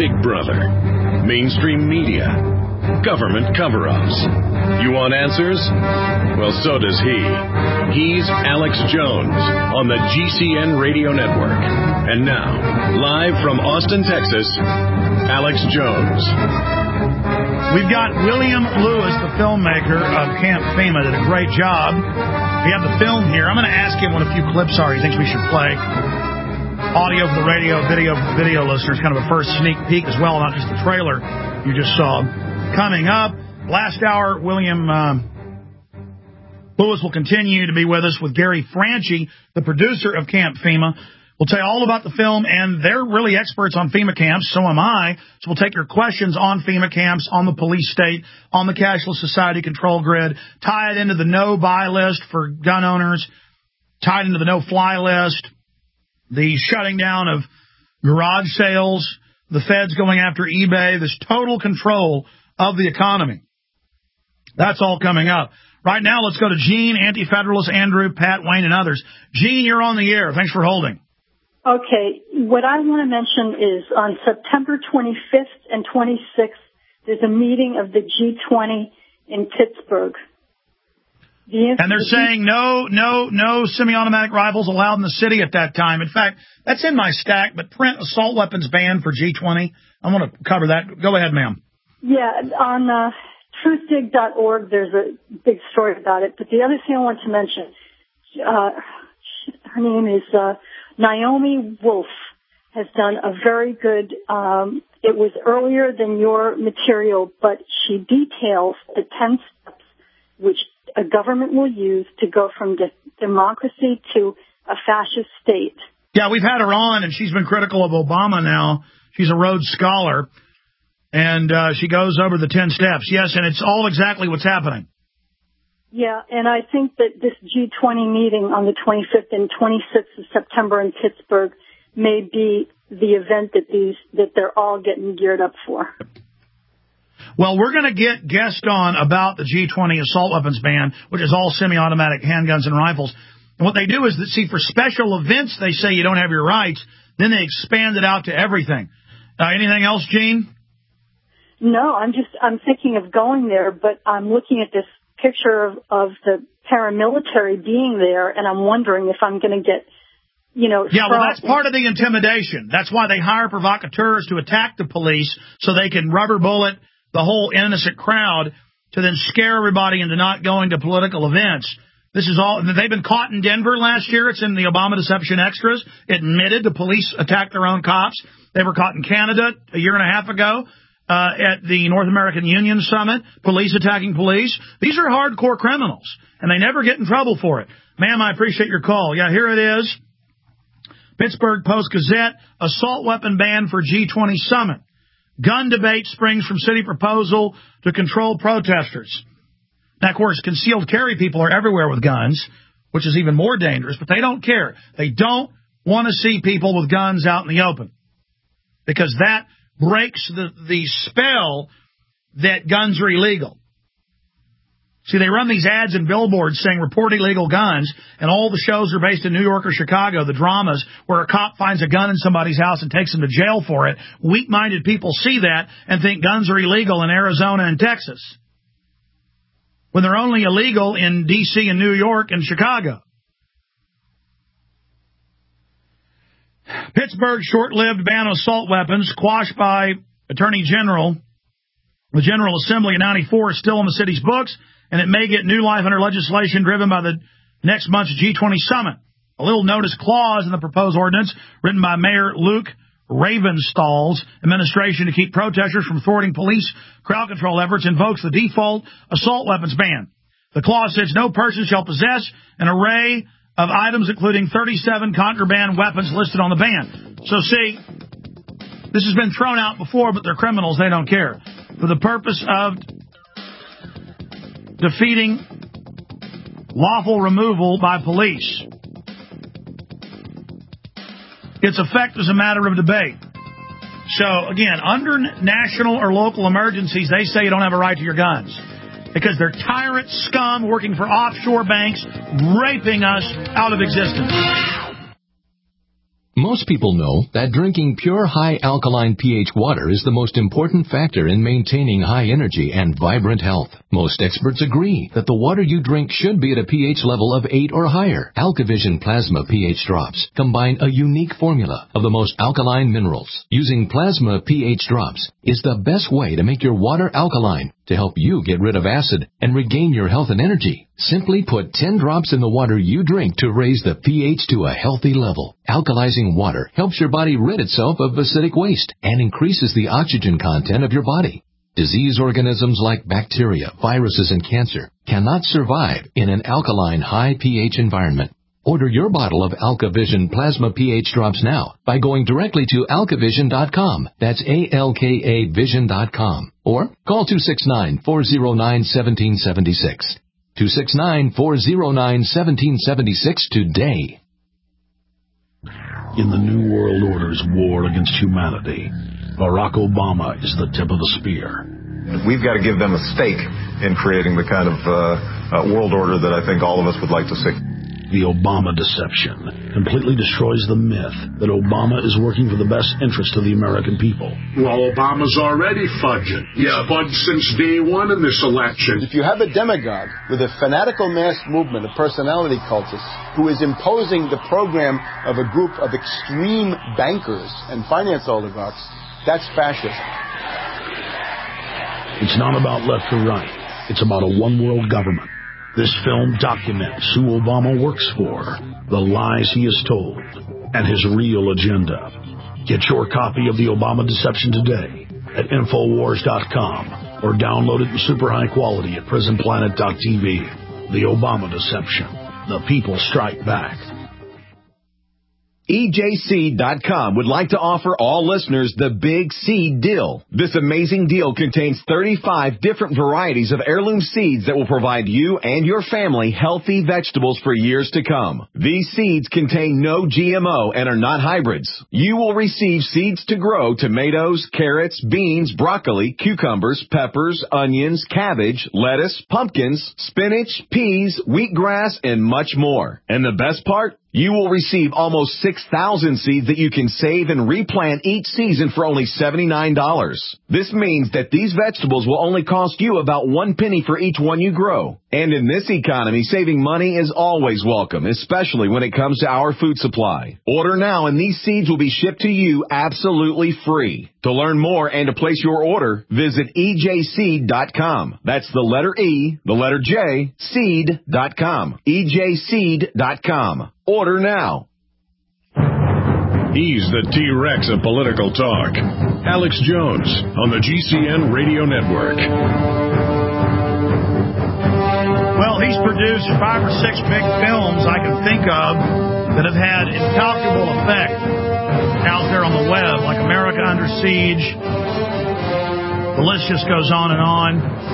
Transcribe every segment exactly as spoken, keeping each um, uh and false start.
Big Brother, mainstream media, government cover-ups. You want answers? Well, so does he. He's Alex Jones on the G C N Radio Network. And now, live from Austin, Texas, Alex Jones. We've got William Lewis, the filmmaker of Camp FEMA, did a great job. We have the film here. I'm going to ask him what a few clips are he thinks we should play. Audio for the radio, video for the video listeners, kind of a first sneak peek as well, not just the trailer you just saw. Coming up, last hour, William uh, Lewis will continue to be with us with Gary Franchi, the producer of Camp FEMA. We'll tell you all about the film, and they're really experts on FEMA camps, so am I. So we'll take your questions on FEMA camps, on the police state, on the cashless society control grid, tie it into the no-buy list for gun owners, tie it into the no-fly list, the shutting down of garage sales, the feds going after eBay, this total control of the economy. That's all coming up. Right now, let's go to Gene, Anti-Federalist, Andrew, Pat, Wayne, and others. Gene, you're on the air. Thanks for holding. Okay. What I want to mention is on September twenty-fifth and twenty-sixth, there's a meeting of the G twenty in Pittsburgh. The and they're saying no, no, no semi-automatic rifles allowed in the city at that time. In fact, that's in my stack, but print assault weapons ban for G twenty. I want to cover that. Go ahead, ma'am. Yeah, on uh, truth dig dot org, there's a big story about it. But the other thing I want to mention, uh, her name is uh, Naomi Wolf, has done a very good, um, it was earlier than your material, but she details the ten steps which a government will use to go from de- democracy to a fascist state. Yeah, we've had her on, and she's been critical of Obama now. She's a Rhodes Scholar, and uh, she goes over the ten steps. Yes, and it's all exactly what's happening. Yeah, and I think that this G twenty meeting on the twenty-fifth and twenty-sixth of September in Pittsburgh may be the event that these that they're all getting geared up for. Well, we're going to get guests on about the G twenty assault weapons ban, which is all semi-automatic handguns and rifles. And what they do is that, see, for special events, they say you don't have your rights. Then they expand it out to everything. Uh, anything else, Gene? No, I'm just, I'm thinking of going there, but I'm looking at this picture of, of the paramilitary being there, and I'm wondering if I'm going to get, you know... Yeah, well, that's part of the intimidation. That's why they hire provocateurs to attack the police so they can rubber bullet the whole innocent crowd to then scare everybody into not going to political events. This is all, they've been caught in Denver last year. It's in the Obama Deception Extras. Admitted the police attacked their own cops. They were caught in Canada a year and a half ago uh, at the North American Union Summit. Police attacking police. These are hardcore criminals, and they never get in trouble for it. Ma'am, I appreciate your call. Yeah, here it is. Pittsburgh Post-Gazette, assault weapon ban for G twenty summit. Gun debate springs from city proposal to control protesters. Now, of course, concealed carry people are everywhere with guns, which is even more dangerous, but they don't care. They don't want to see people with guns out in the open because that breaks the, the spell that guns are illegal. See, they run these ads and billboards saying report illegal guns, and all the shows are based in New York or Chicago, the dramas, where a cop finds a gun in somebody's house and takes them to jail for it. Weak-minded people see that and think guns are illegal in Arizona and Texas, when they're only illegal in D C and New York and Chicago. Pittsburgh short-lived ban on assault weapons quashed by Attorney General. The General Assembly in ninety-four is still in the city's books, and it may get new life under legislation driven by the next month's G twenty summit. A little notice clause in the proposed ordinance, written by Mayor Luke Ravenstall's administration to keep protesters from thwarting police crowd control efforts, invokes the default assault weapons ban. The clause says no person shall possess an array of items including thirty-seven contraband weapons listed on the ban. So see, this has been thrown out before, but they're criminals. They don't care. For the purpose of defeating lawful removal by police. Its effect is a matter of debate. So, again, under national or local emergencies, they say you don't have a right to your guns because they're tyrant scum working for offshore banks, raping us out of existence. Most people know that drinking pure high alkaline pH water is the most important factor in maintaining high energy and vibrant health. Most experts agree that the water you drink should be at a pH level of eight or higher. AlkaVision Plasma pH drops combine a unique formula of the most alkaline minerals. Using Plasma pH drops is the best way to make your water alkaline to help you get rid of acid and regain your health and energy. Simply put ten drops in the water you drink to raise the pH to a healthy level. Alkalizing water helps your body rid itself of acidic waste and increases the oxygen content of your body. Disease organisms like bacteria, viruses, and cancer cannot survive in an alkaline high pH environment. Order your bottle of AlkaVision Plasma pH drops now by going directly to alka vision dot com. That's A L K A vision dot com. Or call two six nine, four zero nine, one seven seven six. two six nine, four zero nine, one seven seven six today. In the New World Order's war against humanity, Barack Obama is the tip of the spear. We've got to give them a stake in creating the kind of uh, uh, world order that I think all of us would like to see. The Obama deception completely destroys the myth that Obama is working for the best interest of the American people. Well, Obama's already fudging. He's yeah. fudged since day one in this election. If you have a demagogue with a fanatical mass movement of personality cultists who is imposing the program of a group of extreme bankers and finance oligarchs, that's fascism. It's not about left or right. It's about a one-world government. This film documents who Obama works for, the lies he has told, and his real agenda. Get your copy of The Obama Deception today at Infowars dot com or download it in super high quality at Prison Planet dot T V. The Obama Deception. The people strike back. E J C dot com would like to offer all listeners the Big Seed Deal. This amazing deal contains thirty-five different varieties of heirloom seeds that will provide you and your family healthy vegetables for years to come. These seeds contain no G M O and are not hybrids. You will receive seeds to grow tomatoes, carrots, beans, broccoli, cucumbers, peppers, onions, cabbage, lettuce, pumpkins, spinach, peas, wheatgrass, and much more. And the best part? You will receive almost six thousand seeds that you can save and replant each season for only seventy-nine dollars. This means that these vegetables will only cost you about one penny for each one you grow. And in this economy, saving money is always welcome, especially when it comes to our food supply. Order now and these seeds will be shipped to you absolutely free. To learn more and to place your order, visit E J C dot com. That's the letter E, the letter J, seed dot com. E J Seed dot com. Order now. He's the T-Rex of political talk. Alex Jones on the G C N Radio Network. Well, he's produced five or six big films I can think of that have had incalculable effect out there on the web, like America Under Siege. The list just goes on and on.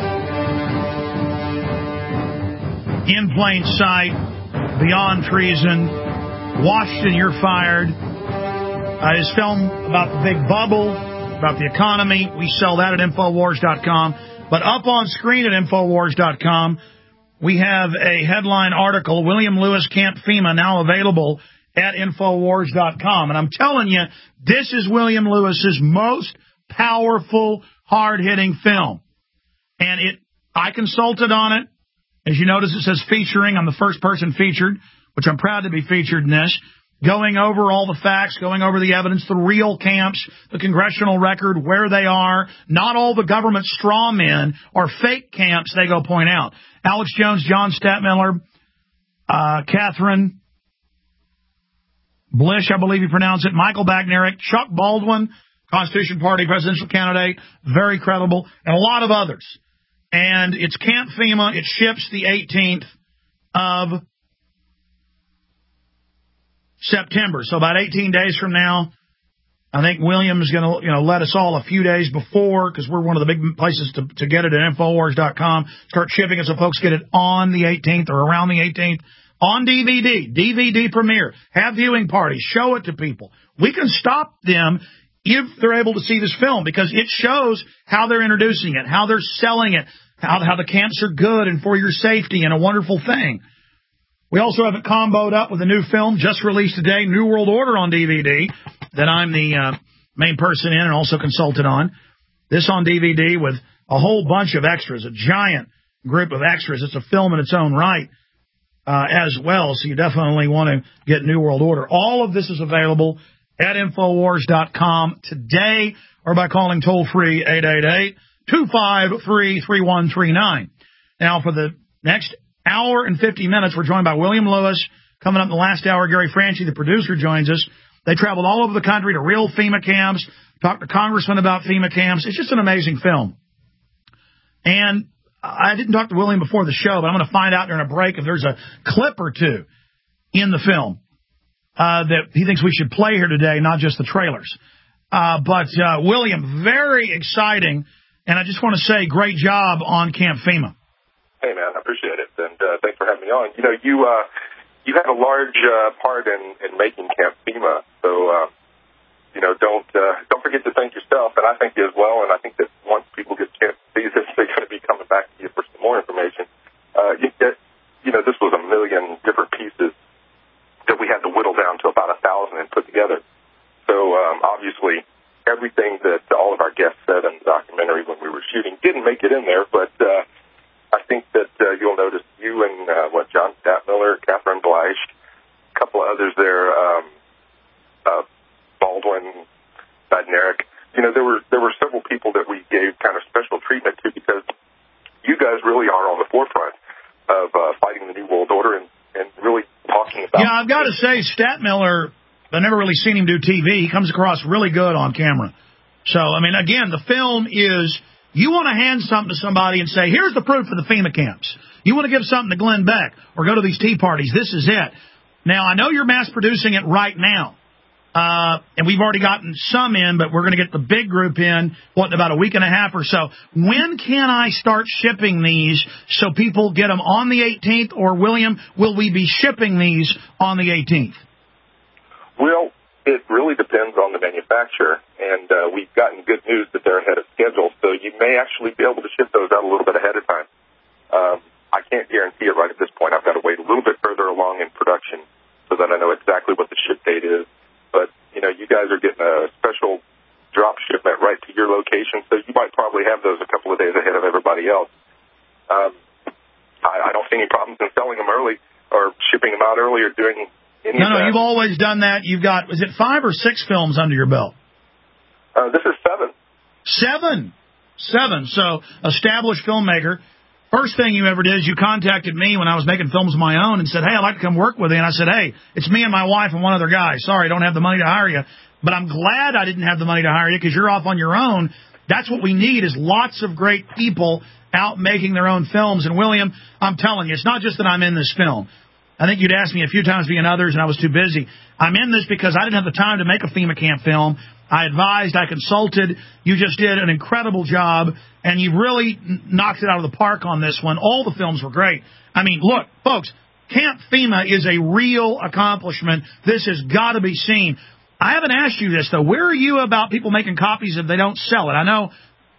In Plain Sight, Beyond Treason, Washington, You're Fired. Uh, his film about the big bubble, about the economy. We sell that at Infowars dot com. But up on screen at Infowars dot com, we have a headline article, William Lewis Camp FEMA, now available at Infowars dot com. And I'm telling you, this is William Lewis's most powerful, hard-hitting film. And it, I consulted on it. As you notice, it says featuring. I'm the first person featured, which I'm proud to be featured in this. Going over all the facts, going over the evidence, the real camps, the congressional record, where they are. Not all the government straw men or fake camps, they go point out. Alex Jones, John Stadtmiller, uh, Catherine Blish, I believe you pronounce it, Michael Bagnerick, Chuck Baldwin, Constitution Party presidential candidate, very credible, and a lot of others. And it's Camp FEMA. It ships the eighteenth of September. So about eighteen days from now, I think William is going to, you know, let us all a few days before, because we're one of the big places to, to get it at Infowars dot com. Start shipping it so folks get it on the eighteenth or around the eighteenth on D V D, D V D premiere. Have viewing parties. Show it to people. We can stop them if they're able to see this film, because it shows how they're introducing it, how they're selling it, how, how the camps are good and for your safety and a wonderful thing. We also have it comboed up with a new film just released today, New World Order on D V D, that I'm the uh, main person in and also consulted on. This on D V D with a whole bunch of extras, a giant group of extras. It's a film in its own right uh, as well, so you definitely want to get New World Order. All of this is available at Infowars dot com today or by calling toll-free eight eight eight, two five three, three one three nine. Now, for the next hour and fifty minutes, we're joined by William Lewis. Coming up in the last hour, Gary Franchi, the producer, joins us. They traveled all over the country to real FEMA camps, talked to congressmen about FEMA camps. It's just an amazing film. And I didn't talk to William before the show, but I'm going to find out during a break if there's a clip or two in the film uh, that he thinks we should play here today, not just the trailers. Uh, but, uh, William, very exciting. And I just want to say great job on Camp FEMA. Hey, man, I appreciate it. And uh, thanks for having me on. You know, you uh, you had a large uh, part in, in making Camp FEMA. So, uh, you know, don't uh, don't forget to thank yourself. And I thank you as well. And I think that once people get a chance to see this, they're going to be coming back to you for some more information. Uh, you, get, you know, this was a million different pieces that we had to whittle down to about a thousand and put together. So, um, obviously, everything that all of our guests said in the documentary when we were shooting didn't make it in there, but uh, I think that uh, you'll notice you and, uh, what, John Stadtmiller, Catherine Bleish, a couple of others there, um, uh, Baldwin, Badnarik. You know, there were there were several people that we gave kind of special treatment to because you guys really are on the forefront of uh, fighting the New World Order and, and really talking about... Yeah, I've got to say, Stadtmiller, I've never really seen him do T V. He comes across really good on camera. So, I mean, again, the film is... You want to hand something to somebody and say, here's the proof of the FEMA camps. You want to give something to Glenn Beck or go to these tea parties. This is it. Now, I know you're mass producing it right now. Uh, and we've already gotten some in, but we're going to get the big group in, what, in about a week and a half or so. When can I start shipping these so people get them on the eighteenth? Or, William, will we be shipping these on the eighteenth? Well, it really depends on the manufacturer, and uh, we've gotten good news that they're ahead of schedule, so you may actually be able to ship those out a little bit ahead of time. Um, I can't guarantee it right at this point. I've got to wait a little bit further along in production so that I know exactly what the ship date is. But, you know, you guys are getting a special drop shipment right to your location, so you might probably have those a couple of days ahead of everybody else. Um, I, I don't see any problems in selling them early or shipping them out early or doing any No, of no, that. you've always done that. You've got, was it five or six films under your belt? Uh, this is seven. Seven. Seven. So, established filmmaker. First thing you ever did is you contacted me when I was making films of my own and said, hey, I'd like to come work with you. And I said, hey, it's me and my wife and one other guy. Sorry, I don't have the money to hire you. But I'm glad I didn't have the money to hire you because you're off on your own. That's what we need is lots of great people out making their own films. And, William, I'm telling you, it's not just that I'm in this film. I think you'd asked me a few times to be in others, and I was too busy. I'm in this because I didn't have the time to make a FEMA camp film. I advised, I consulted. You just did an incredible job, and you really knocked it out of the park on this one. All the films were great. I mean, look, folks, Camp FEMA is a real accomplishment. This has got to be seen. I haven't asked you this, though. Where are you about people making copies if they don't sell it? I know...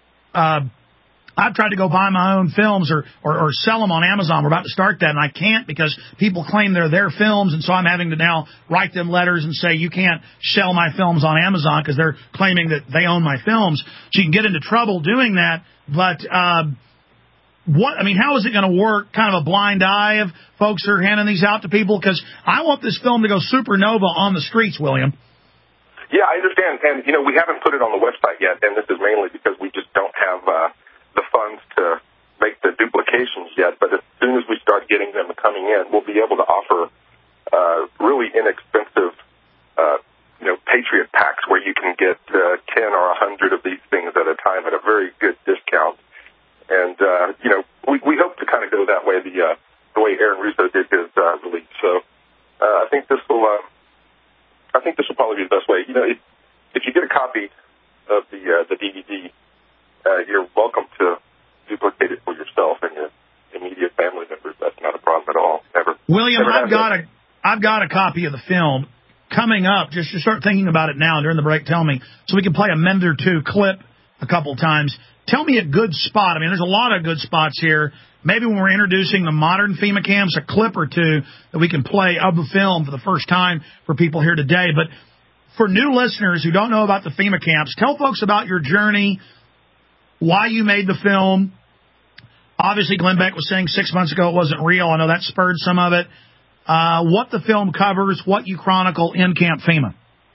Uh, I've tried to go buy my own films or, or, or sell them on Amazon. We're about to start that, and I can't because people claim they're their films, and so I'm having to now write them letters and say, you can't sell my films on Amazon because they're claiming that they own my films. So you can get into trouble doing that. But uh, what I mean, how is it going to work? Kind of a blind eye of folks who are handing these out to people? Because I want this film to go supernova on the streets, William. Yeah, I understand. And, you know, we haven't put it on the website yet, and this is mainly because we just don't have uh, the funds to make the duplications yet. But as soon as we start getting them coming in, we'll be able to offer uh, really inexpensive, uh, you know, Patriot packs where you can get uh, ten or a hundred of these things at a time at a very good discount. And, uh, you know, we, we hope to kind of go that way, the, uh, the way Aaron Russo did his uh, release. So uh, I think this will... Uh, I think this will probably be the best way. You know, if, if you get a copy of the uh, the D V D, uh, you're welcome to duplicate it for yourself and your immediate family members. That's not a problem at all. Never. William, never I've got a I've got a copy of the film coming up. Just to start thinking about it now during the break. Tell me so we can play a minute or two clip a couple times. Tell me a good spot. I mean, there's a lot of good spots here. Maybe when we're introducing the modern FEMA camps, a clip or two that we can play of the film for the first time for people here today. But for new listeners who don't know about the FEMA camps, tell folks about your journey, why you made the film. Obviously, Glenn Beck was saying six months ago it wasn't real. I know that spurred some of it. Uh, what the film covers, what you chronicle in Camp FEMA.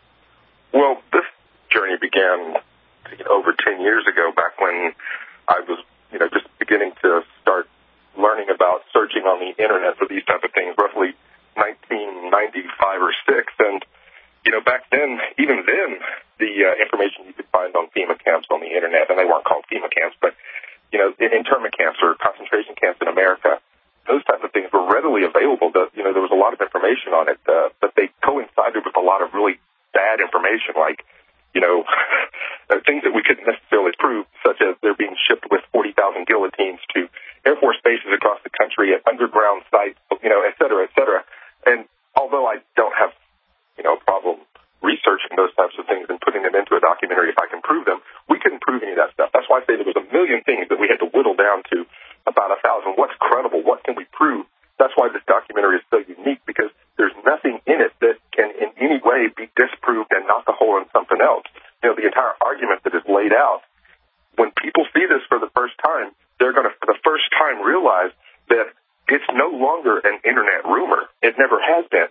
Well, this journey began over ten years ago, back when I was, you know, just beginning to start learning about searching on the internet for these type of things, roughly nineteen ninety-five or six. And, you know, back then, even then, the uh, information you could find on FEMA camps on the internet, and they weren't called FEMA camps, but, you know, internment camps or concentration camps in America, those type of things were readily available. The, you know, there was a lot of information on it, uh, but they coincided with a lot of really bad information, like, you know, things that we couldn't necessarily prove, such as they're being shipped with forty thousand guillotines to Air Force bases across the country at underground sites, you know, et cetera, et cetera. And although I don't have, you know, a problem researching those types of things and putting them into a documentary if I can prove them, we couldn't prove any of that stuff. That's why I say there was a million things that we had to whittle down to about a thousand. What's credible? What can we prove? That's why this documentary is so unique, because there's nothing in it that can in any way be disproved and knock a hole in something else. You know, the entire argument that is laid out, when people see this for the first time, they're going to, for the first time, realize that it's no longer an internet rumor. It never has been.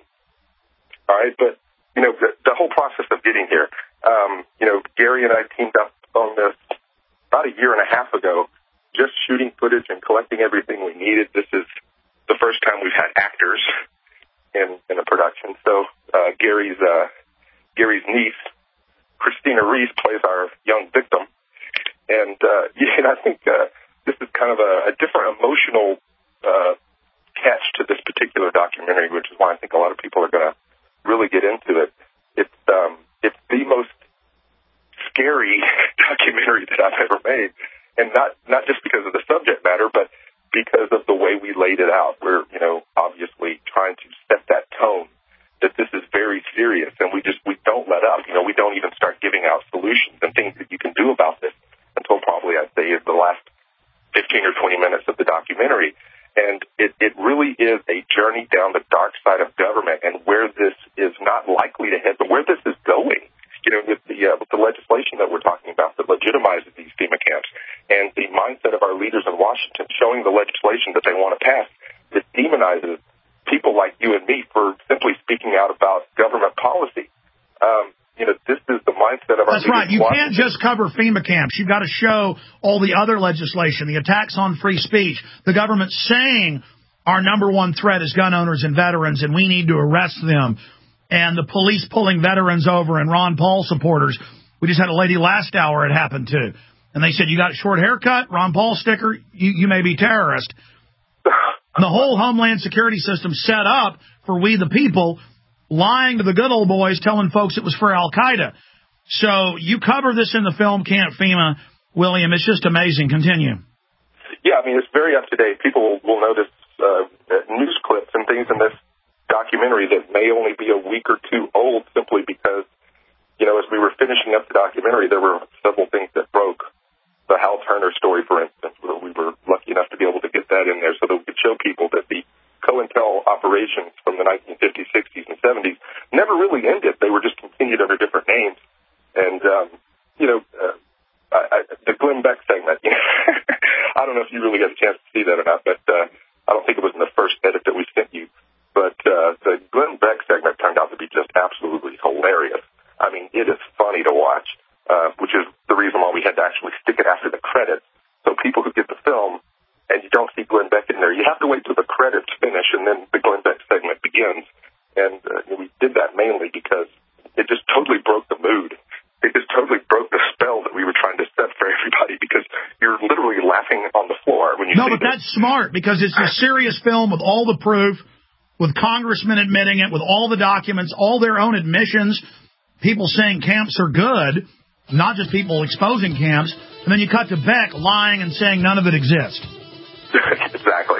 All right, but, you know, the, the whole process of getting here, um, you know, Gary and I teamed up on this about a year and a half ago, just shooting footage and collecting everything we needed. This is the first time we've had actors in, in a production. So uh, Gary's uh, Gary's niece, Christina Reese, plays our young victim. And, uh, yeah, and I think uh, this is kind of a, a different emotional uh, catch to this particular documentary, which is why I think a lot of people are going to really get into it. It's, um, it's the most scary documentary that I've ever made. And not, not just because of the subject matter, but because of the way we laid it out. We're, you know, obviously trying to set that tone that this is very serious, and we just, we don't let up. You know, we don't even start giving out solutions and things that you can do about this until probably, I'd say, is the last fifteen or twenty minutes of the documentary. And it, it really is a journey down the dark side of government and where this is not likely to head, but where this is going. You know, with the, uh, with the legislation that we're talking about that legitimizes these FEMA camps, and the mindset of our leaders in Washington showing the legislation that they want to pass that demonizes people like you and me for simply speaking out about government policy. Um, you know, this is the mindset of our That's leaders right. in You Washington. can't just cover FEMA camps. You've got to show all the other legislation, the attacks on free speech, the government saying our number one threat is gun owners and veterans, and we need to arrest them. And the police pulling veterans over and Ron Paul supporters. We just had a lady last hour it happened to. And they said, you got a short haircut, Ron Paul sticker, you, you may be terrorist. The whole Homeland Security system set up for we the people, lying to the good old boys, telling folks it was for Al-Qaeda. So you cover this in the film Camp FEMA, William. It's just amazing. Continue. Yeah, I mean, it's very up to date. People will notice uh, news clips and things in this documentary that may only be a week or two old, simply because, you know, as we were finishing up the documentary, there were several things that broke. The Hal Turner story, for instance, where we were lucky enough to be able to get that in there so that we could show people that the COINTEL operations from the nineteen fifties, sixties, and seventies never really ended. They were just continued under different names. And, um, you know, uh, I, I, the Glenn Beck segment, you know, I don't know if you really got a chance to see that or not, but uh, I don't think it was in the first edit that we sent you. But uh, the Glenn Beck segment turned out to be just absolutely hilarious. I mean, it is funny to watch, uh, which is the reason why we had to actually stick it after the credits. So people who get the film and you don't see Glenn Beck in there, you have to wait till the credits finish and then the Glenn Beck segment begins. And uh, we did that mainly because it just totally broke the mood. It just totally broke the spell that we were trying to set for everybody, because you're literally laughing on the floor when you no, see but this. That's smart, because it's a serious film with all the proof, with congressmen admitting it, with all the documents, all their own admissions, people saying camps are good, not just people exposing camps, and then you cut to Beck lying and saying none of it exists. Exactly.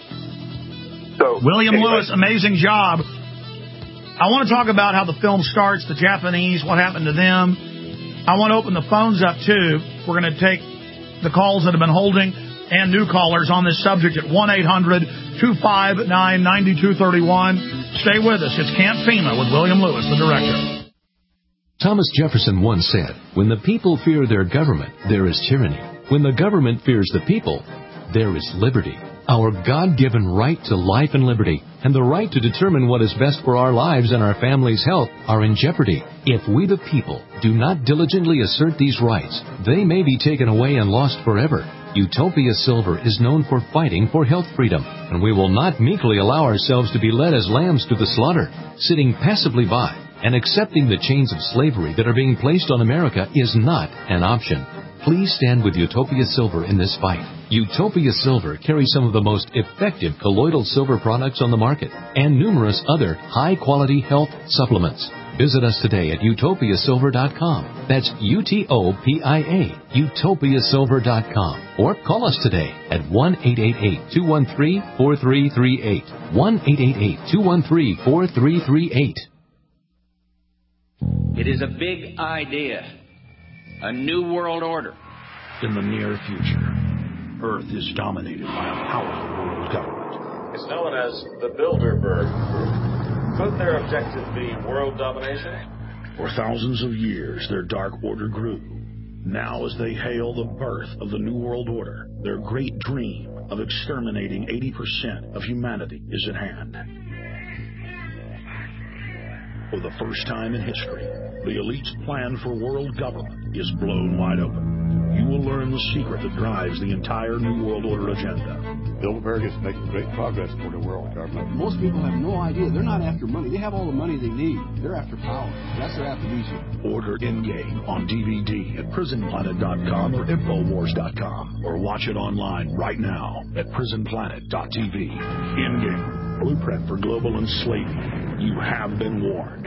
So William anyway. Lewis, amazing job. I want to talk about how the film starts, the Japanese, what happened to them. I want to open the phones up, too. We're going to take the calls that have been holding and new callers on this subject at one eight hundred two five nine nine two three one. Stay with us. It's Camp FEMA with William Lewis, the director. Thomas Jefferson once said, "When the people fear their government, there is tyranny. When the government fears the people, there is liberty." Our God-given right to life and liberty and the right to determine what is best for our lives and our family's health are in jeopardy. If we the people do not diligently assert these rights, they may be taken away and lost forever. Utopia Silver is known for fighting for health freedom, and we will not meekly allow ourselves to be led as lambs to the slaughter. Sitting passively by and accepting the chains of slavery that are being placed on America is not an option. Please stand with Utopia Silver in this fight. Utopia Silver carries some of the most effective colloidal silver products on the market and numerous other high-quality health supplements. Visit us today at utopia silver dot com. That's U T O P I A, utopia silver dot com. Or call us today at one eight eight eight, two one three, four three three eight. one eight eight eight, two one three, four three three eight. It is a big idea. A new world order. In the near future, Earth is dominated by a powerful world government. It's known as the Bilderberg Group. Could their objective be world domination? For thousands of years, their dark order grew. Now, as they hail the birth of the New World Order, their great dream of exterminating eighty percent of humanity is at hand. For the first time in history, the elite's plan for world government is blown wide open. You will learn the secret that drives the entire New World Order agenda. Bilderberg is making great progress toward a world government. Most people have no idea. They're not after money. They have all the money they need. They're after power. That's their aphrodisiac. Order Endgame on D V D at prison planet dot com or infowars dot com, or watch it online right now at prison planet dot t v. Endgame, blueprint for global enslavement. You have been warned.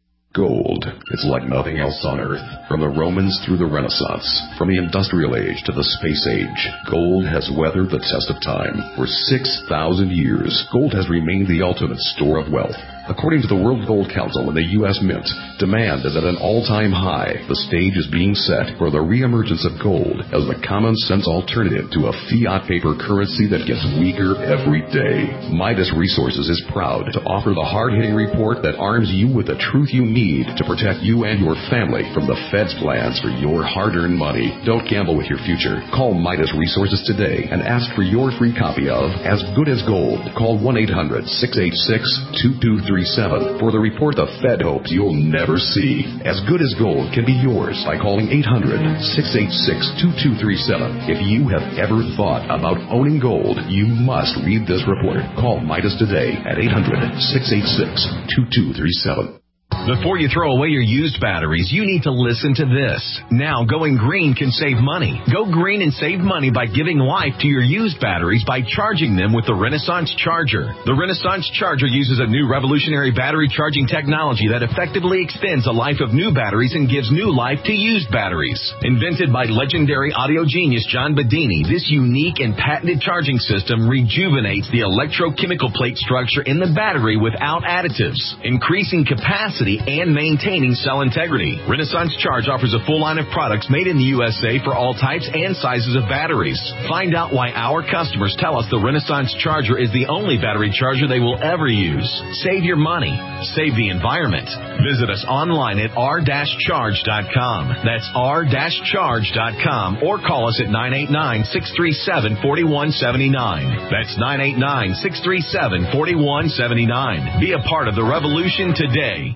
Gold. It's like nothing else on Earth. From the Romans through the Renaissance, from the Industrial Age to the Space Age, gold has weathered the test of time. For six thousand years, gold has remained the ultimate store of wealth. According to the World Gold Council and the U S Mint, demand is at an all-time high. The stage is being set for the reemergence of gold as the common-sense alternative to a fiat paper currency that gets weaker every day. Midas Resources is proud to offer the hard-hitting report that arms you with the truth you need to protect you and your family from the Fed's plans for your hard-earned money. Don't gamble with your future. Call Midas Resources today and ask for your free copy of As Good as Gold. Call one eight hundred, six eight six, two two three seven for the report the Fed hopes you'll never see. As Good as Gold can be yours by calling eight hundred, six eight six, two two three seven. If you have ever thought about owning gold, you must read this report. Call Midas today at eight hundred, six eight six, two two three seven. Before you throw away your used batteries, you need to listen to this. Now, going green can save money. Go green and save money by giving life to your used batteries by charging them with the Renaissance Charger. The Renaissance Charger uses a new revolutionary battery charging technology that effectively extends the life of new batteries and gives new life to used batteries. Invented by legendary audio genius John Bedini, this unique and patented charging system rejuvenates the electrochemical plate structure in the battery without additives, increasing capacity and maintaining cell integrity. Renaissance Charge offers a full line of products made in the U S A for all types and sizes of batteries. Find out why our customers tell us the Renaissance Charger is the only battery charger they will ever use. Save your money. Save the environment. Visit us online at r dash charge dot com. That's r dash charge dot com, or call us at nine eight nine, six three seven, four one seven nine. That's nine eight nine, six three seven, four one seven nine. Be a part of the revolution today.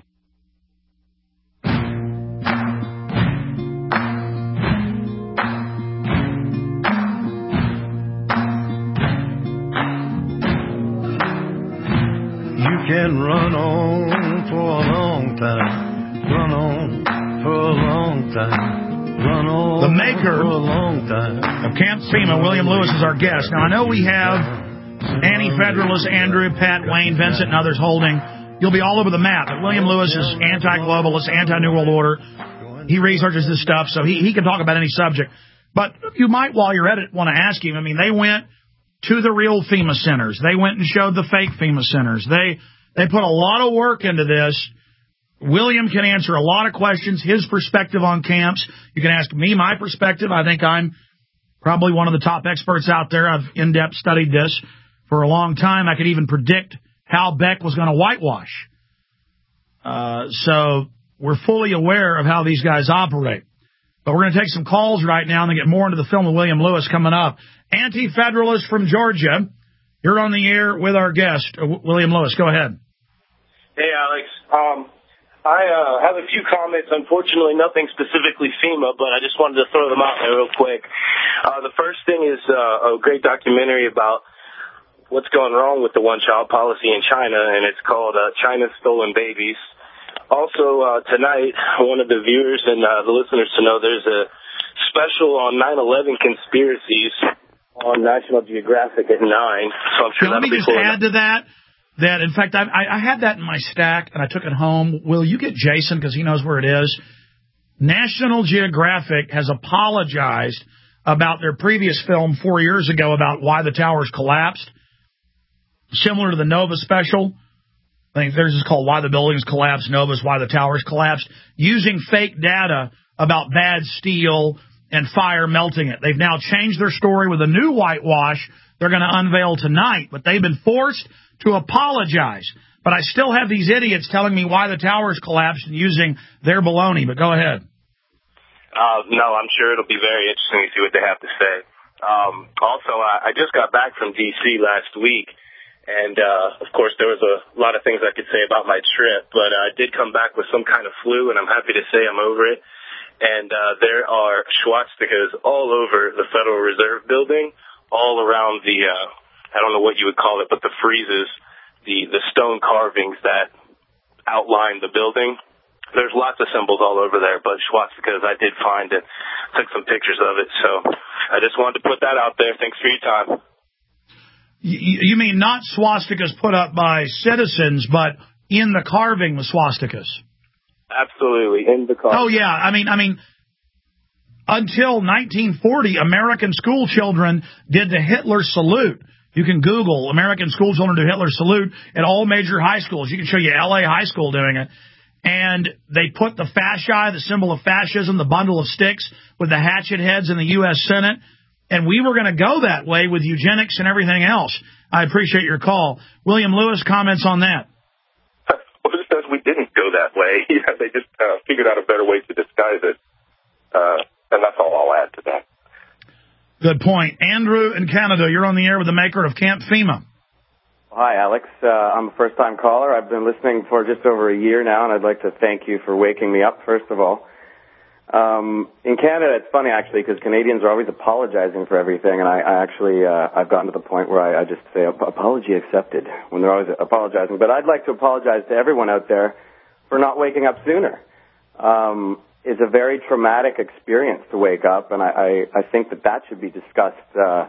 Can run on for a long time, run on for a long time, run on the maker for a long time. Of Camp FEMA, William Lewis, is our guest. Now, I know we have anti-federalists, Andrew, Pat, Wayne, Vincent, and others holding. You'll be all over the map, but William Lewis is anti-globalist, anti-New World Order. He researches this stuff, so he, he can talk about any subject. But you might, while you're at it, want to ask him, I mean, they went to the real FEMA centers. They went and showed the fake FEMA centers. They... They put a lot of work into this. William can answer a lot of questions, his perspective on camps. You can ask me my perspective. I think I'm probably one of the top experts out there. I've in-depth studied this for a long time. I could even predict how Beck was going to whitewash. Uh, so we're fully aware of how these guys operate. But we're going to take some calls right now and then get more into the film with William Lewis coming up. Anti-Federalist from Georgia. You're on the air with our guest, uh, William Lewis. Go ahead. Hey, Alex. Um, I uh, have a few comments. Unfortunately, nothing specifically FEMA, but I just wanted to throw them out there real quick. Uh, the first thing is uh, a great documentary about what's going wrong with the one-child policy in China, and it's called uh, China's Stolen Babies. Also, uh, tonight, I wanted the viewers and uh, the listeners to know there's a special on nine eleven conspiracies on National Geographic at nine. So I'm sure yeah, let me just cool add enough. to that. That, in fact, I, I had that in my stack, and I took it home. Will you get Jason, because he knows where it is? National Geographic has apologized about their previous film four years ago about why the towers collapsed, similar to the Nova special. I think theirs is called Why the Buildings Collapsed, Nova's Why the Towers Collapsed, using fake data about bad steel and fire melting it. They've now changed their story with a new whitewash they're going to unveil tonight, but they've been forced to apologize. But I still have these idiots telling me why the towers collapsed and using their baloney. But go ahead. Uh, no, I'm sure it'll be very interesting to see what they have to say. Um, also, I, I just got back from D C last week, and, uh, of course, there was a lot of things I could say about my trip, but I did come back with some kind of flu, and I'm happy to say I'm over it. And uh, there are swastikas all over the Federal Reserve Building, all around the, uh, I don't know what you would call it, but the friezes, the, the stone carvings that outline the building. There's lots of symbols all over there, but swastikas I did find it, took some pictures of it. So I just wanted to put that out there. Thanks for your time. You mean not swastikas put up by citizens, but in the carving the swastikas? Absolutely, in the carving. Oh, yeah. I mean, I mean, until nineteen forty, American school children did the Hitler salute. You can Google American school children do Hitler salute at all major high schools. You can show you L A high school doing it. And they put the fasci, the symbol of fascism, the bundle of sticks with the hatchet heads in the U S Senate. And we were going to go that way with eugenics and everything else. I appreciate your call. William Lewis comments on that. Well, it says we didn't go that way. Yeah, they just uh, figured out a better way to disguise it. Uh, and that's all I'll add to that. Good point. Andrew in Canada, you're on the air with the maker of Camp FEMA. Hi, Alex. Uh, I'm a first-time caller. I've been listening for just over a year now, and I'd like to thank you for waking me up, first of all. Um, in Canada, it's funny, actually, because Canadians are always apologizing for everything, and I, I actually, uh, I've gotten to the point where I, I just say, apology accepted, when they're always apologizing. But I'd like to apologize to everyone out there for not waking up sooner. Um, it's a very traumatic experience to wake up, and I, I, I think that that should be discussed uh,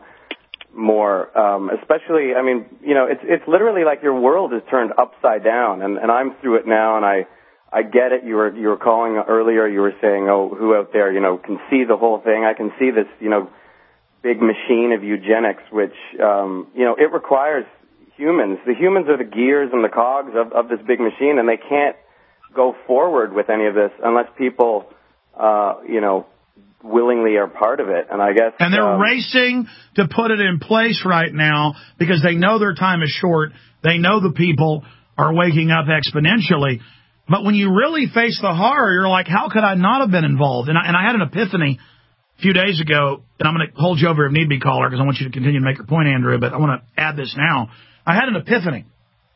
more, um, especially, I mean, you know, it's it's literally like your world is turned upside down, and, and I'm through it now, and I I get it. You were you were calling earlier. You were saying, oh, who out there, you know, can see the whole thing? I can see this, you know, big machine of eugenics, which, um, you know, it requires humans. The humans are the gears and the cogs of, of this big machine, and they can't go forward with any of this unless people, uh, you know, willingly are part of it. And I guess, and they're um, racing to put it in place right now because they know their time is short. They know the people are waking up exponentially. But when you really face the horror, you're like, how could I not have been involved? And I, and I had an epiphany a few days ago, and I'm going to hold you over if need be, caller, because I want you to continue to make your point, Andrew, but I want to add this now. I had an epiphany.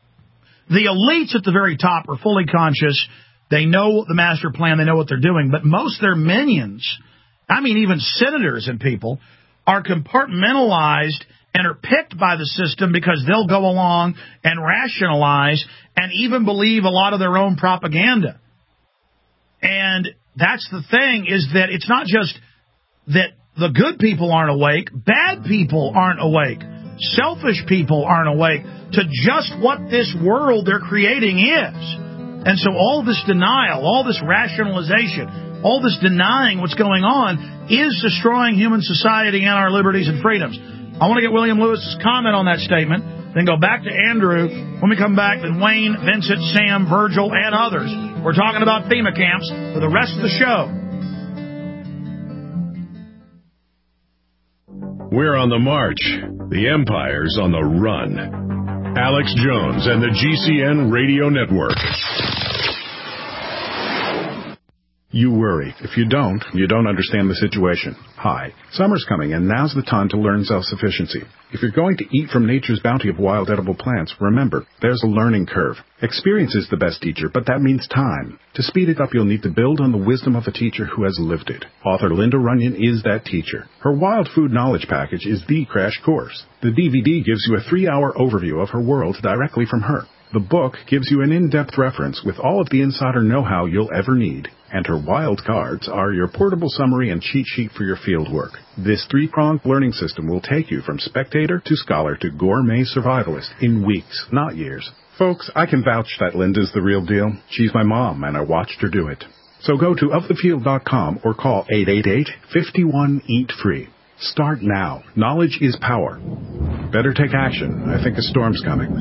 The elites at the very top are fully conscious. They know the master plan. They know what they're doing. But most of their minions, I mean even senators and people, are compartmentalized and are picked by the system because they'll go along and rationalize and even believe a lot of their own propaganda. And that's the thing, is that it's not just that the good people aren't awake, bad people aren't awake, selfish people aren't awake to just what this world they're creating is. And so all this denial, all this rationalization, all this denying what's going on is destroying human society and our liberties and freedoms. I want to get William Lewis's comment on that statement. Then go back to Andrew. When we come back, then Wayne, Vincent, Sam, Virgil, and others. We're talking about FEMA camps for the rest of the show. We're on the march. The Empire's on the run. Alex Jones and the G C N Radio Network. You worry. If you don't, you don't understand the situation. Hi. Summer's coming, and now's the time to learn self-sufficiency. If you're going to eat from nature's bounty of wild edible plants, remember, there's a learning curve. Experience is the best teacher, but that means time. To speed it up, you'll need to build on the wisdom of a teacher who has lived it. Author Linda Runyon is that teacher. Her Wild Food Knowledge Package is the crash course. The D V D gives you a three-hour overview of her world directly from her. The book gives you an in-depth reference with all of the insider know-how you'll ever need. And her wild cards are your portable summary and cheat sheet for your field work. This three-pronged learning system will take you from spectator to scholar to gourmet survivalist in weeks, not years. Folks, I can vouch that Linda's the real deal. She's my mom, and I watched her do it. So go to of the field dot com or call eight eight eight, five one, eat free. Start now. Knowledge is power. Better take action. I think a storm's coming.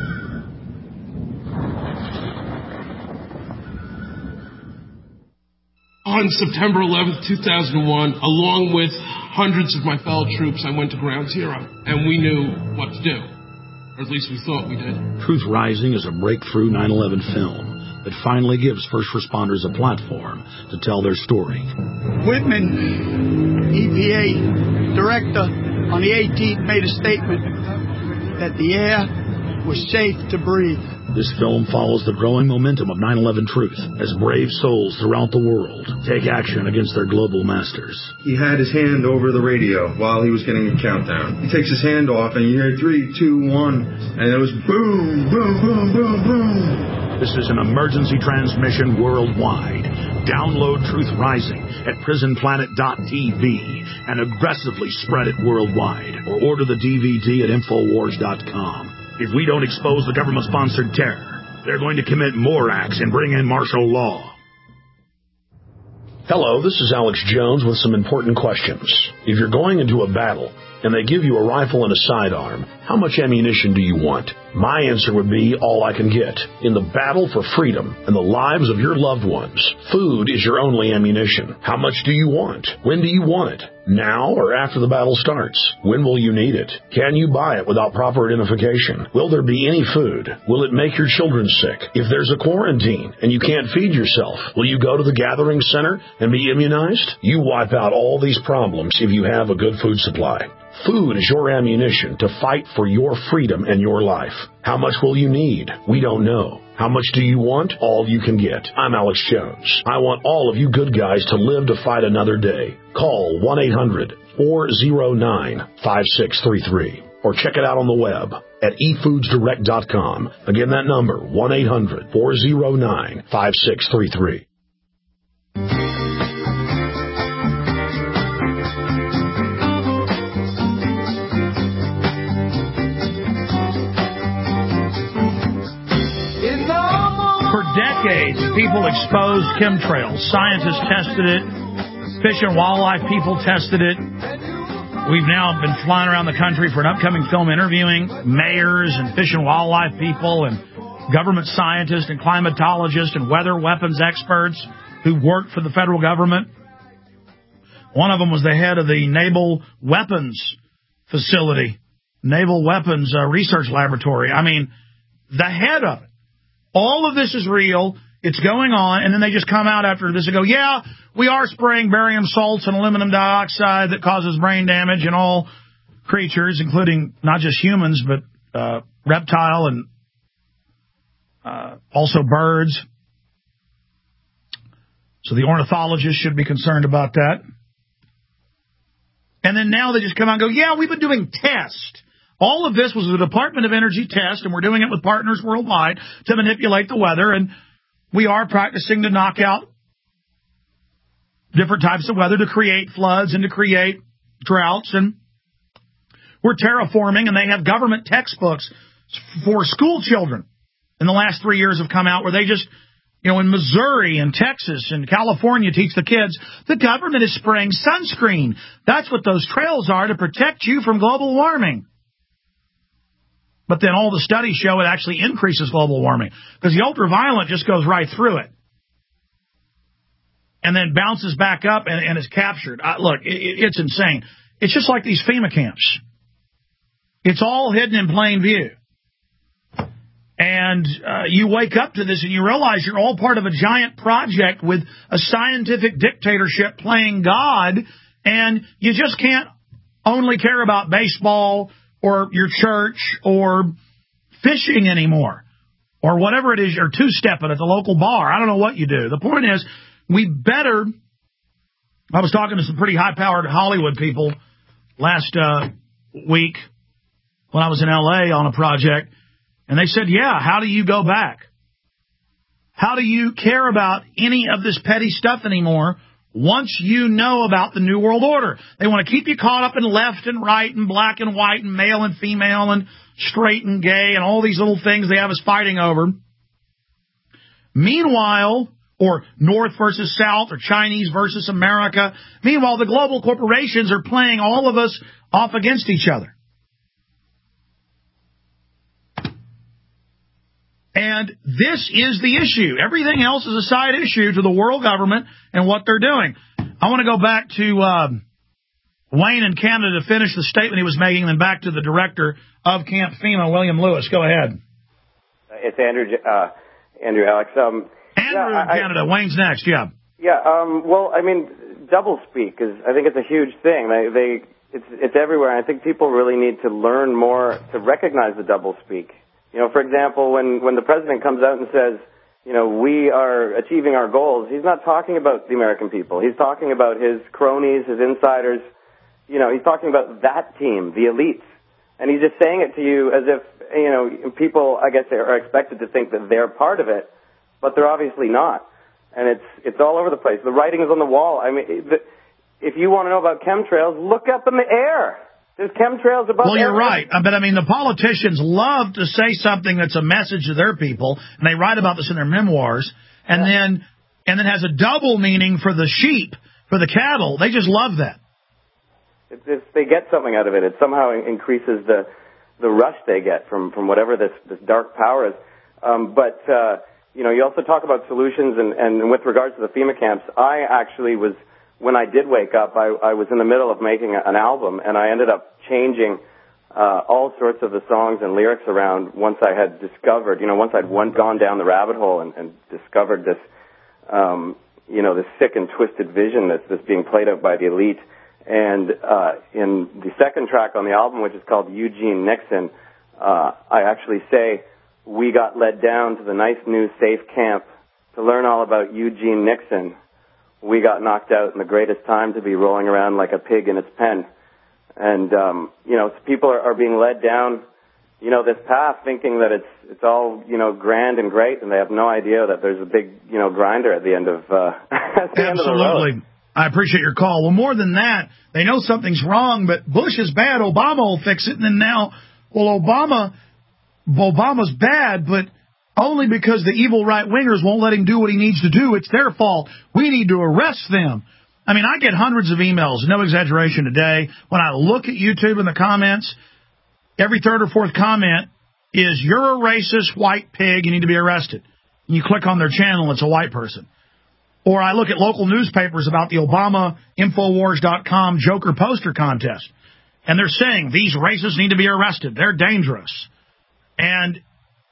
On September eleventh, two thousand one, along with hundreds of my fellow troops, I went to Ground Zero, and we knew what to do. Or at least we thought we did. Truth Rising is a breakthrough nine eleven film that finally gives first responders a platform to tell their story. Whitman, E P A director, on the eighteenth made a statement that the air was safe to breathe. This film follows the growing momentum of nine eleven truth as brave souls throughout the world take action against their global masters. He had his hand over the radio while he was getting a countdown. He takes his hand off and you hear three, two, one, and it was boom, boom, boom, boom, boom. This is an emergency transmission worldwide. Download Truth Rising at prison planet dot t v and aggressively spread it worldwide, or order the D V D at infowars dot com. If we don't expose the government-sponsored terror, they're going to commit more acts and bring in martial law. Hello, this is Alex Jones with some important questions. If you're going into a battle and they give you a rifle and a sidearm, how much ammunition do you want? My answer would be all I can get. In the battle for freedom and the lives of your loved ones, food is your only ammunition. How much do you want? When do you want it? Now or after the battle starts? When will you need it? Can you buy it without proper identification? Will there be any food? Will it make your children sick? If there's a quarantine and you can't feed yourself, will you go to the gathering center and be immunized? You wipe out all these problems if you have a good food supply. Food is your ammunition to fight for your freedom and your life. How much will you need? We don't know. How much do you want? All you can get. I'm Alex Jones. I want all of you good guys to live to fight another day. Call one eight hundred, four oh nine, five six three three or check it out on the web at e foods direct dot com. Again, that number, one eight hundred, four oh nine, five six three three. Decades, people exposed chemtrails. Scientists tested it. Fish and wildlife people tested it. We've now been flying around the country for an upcoming film interviewing mayors and fish and wildlife people and government scientists and climatologists and weather weapons experts who work for the federal government. One of them was the head of the Naval Weapons Facility, Naval Weapons uh, Research Laboratory. I mean, the head of it. All of this is real. It's going on. And then they just come out after this and go, yeah, we are spraying barium salts and aluminum dioxide that causes brain damage in all creatures, including not just humans, but uh, reptile and uh, also birds. So the ornithologists should be concerned about that. And then now they just come out and go, yeah, we've been doing tests. All of this was a Department of Energy test, and we're doing it with partners worldwide to manipulate the weather, and we are practicing to knock out different types of weather to create floods and to create droughts, and we're terraforming, and they have government textbooks for school children in the last three years have come out where they just, you know, in Missouri and Texas and California teach the kids the government is spraying sunscreen. That's what those trails are to protect you from global warming. But then all the studies show it actually increases global warming because the ultraviolet just goes right through it and then bounces back up and, and is captured. Uh, look, it, it's insane. It's just like these FEMA camps. It's all hidden in plain view. And uh, you wake up to this and you realize you're all part of a giant project with a scientific dictatorship playing God, and you just can't only care about baseball or your church or fishing anymore or whatever it is, or two-stepping at the local bar. I don't know what you do. The point is, we better... I was talking to some pretty high-powered Hollywood people last uh, week when I was in L A on a project, and they said, yeah, how do you go back? How do you care about any of this petty stuff anymore once you know about the New World Order? They want to keep you caught up in left and right and black and white and male and female and straight and gay and all these little things they have us fighting over. Meanwhile, or North versus South or Chinese versus America, meanwhile, the global corporations are playing all of us off against each other. And this is the issue. Everything else is a side issue to the world government and what they're doing. I want to go back to uh, Wayne in Canada to finish the statement he was making, and then back to the director of Camp FEMA, William Lewis. Go ahead. It's Andrew, uh, Andrew, Alex. Um, Andrew yeah, in Canada. I, Wayne's next, yeah. Yeah, um, well, I mean, doublespeak is, I think it's a huge thing. They, they, it's, it's everywhere. I think people really need to learn more to recognize the doublespeak. You know, for example, when, when the president comes out and says, you know, we are achieving our goals, he's not talking about the American people. He's talking about his cronies, his insiders. You know, he's talking about that team, the elites. And he's just saying it to you as if, you know, people, I guess, are expected to think that they're part of it, but they're obviously not. And it's it's all over the place. The writing is on the wall. I mean, the, if you want to know about chemtrails, look up in the air. There's chemtrails above. Well, you're right. But, I mean, the politicians love to say something that's a message to their people, and they write about this in their memoirs, and yeah. then and then has a double meaning for the sheep, for the cattle. They just love that. It's, it's, they get something out of it. It somehow increases the the rush they get from, from whatever this, this dark power is. Um, but, uh, you know, you also talk about solutions, and, and with regards to the FEMA camps, I actually was... When I did wake up, I, I was in the middle of making an album, and I ended up changing uh, all sorts of the songs and lyrics around once I had discovered, you know, once I'd went, gone down the rabbit hole and, and discovered this, um, you know, this sick and twisted vision that's, that's being played out by the elite. And uh, in the second track on the album, which is called Eugene Nixon, uh, I actually say, we got led down to the nice new safe camp to learn all about Eugene Nixon. We got knocked out in the greatest time to be rolling around like a pig in its pen. And, um, you know, people are, are being led down, you know, this path thinking that it's it's all, you know, grand and great, and they have no idea that there's a big, you know, grinder at the end of, uh, at the end of the road. Absolutely. I appreciate your call. Well, more than that, they know something's wrong, but Bush is bad, Obama will fix it, and then now, well, Obama, Obama's bad, but only because the evil right-wingers won't let him do what he needs to do. It's their fault. We need to arrest them. I mean, I get hundreds of emails, no exaggeration, a day. When I look at YouTube in the comments, every third or fourth comment is, you're a racist white pig, you need to be arrested. And you click on their channel, it's a white person. Or I look at local newspapers about the Obama Infowars dot com Joker poster contest, and they're saying, these racists need to be arrested. They're dangerous. And